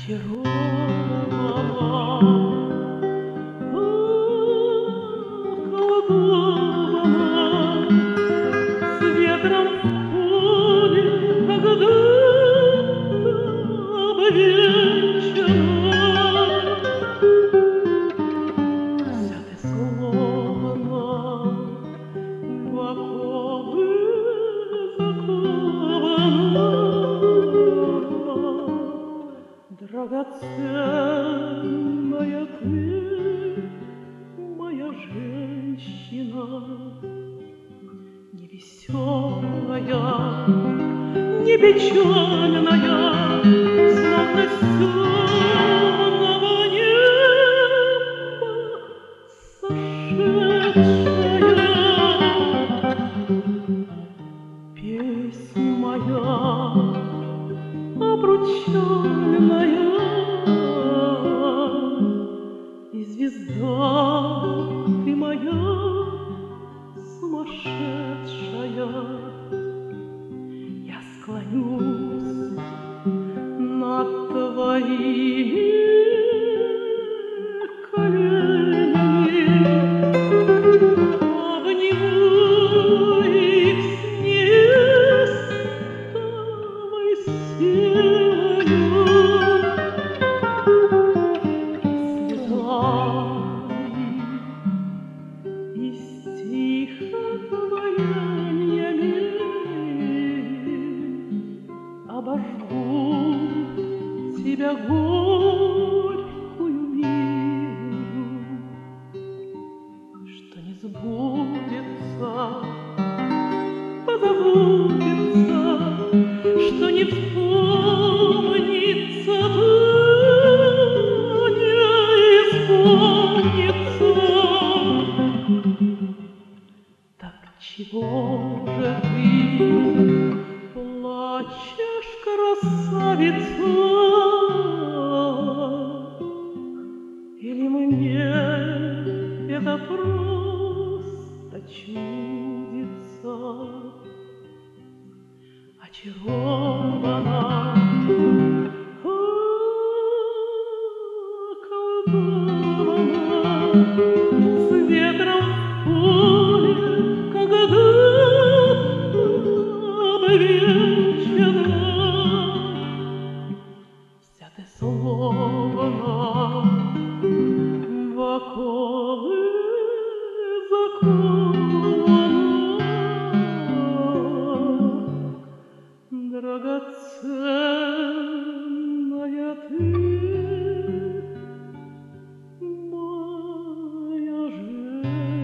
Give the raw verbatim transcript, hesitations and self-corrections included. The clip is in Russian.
Драгоценная ты, моя женщина, невеселая, не печальная, словно с темного неба сошедшая. Песнь моя обручальная и звезда ты моя сумасшедшая. Я склонюсь над твоими коленями, обниму их с неистовой силою. И стихотворениями обожгу тебя горькую милую, что не сбудется, позабудется, что не вспомнится, не исполнится. Так чего же ты плачешь, красавица? Или мне это просто чудится? Очарована, околдована, с ветром в поле, когда обвенчана. Вся ты словно в оковы закована, драгоценная ты, моя женщина.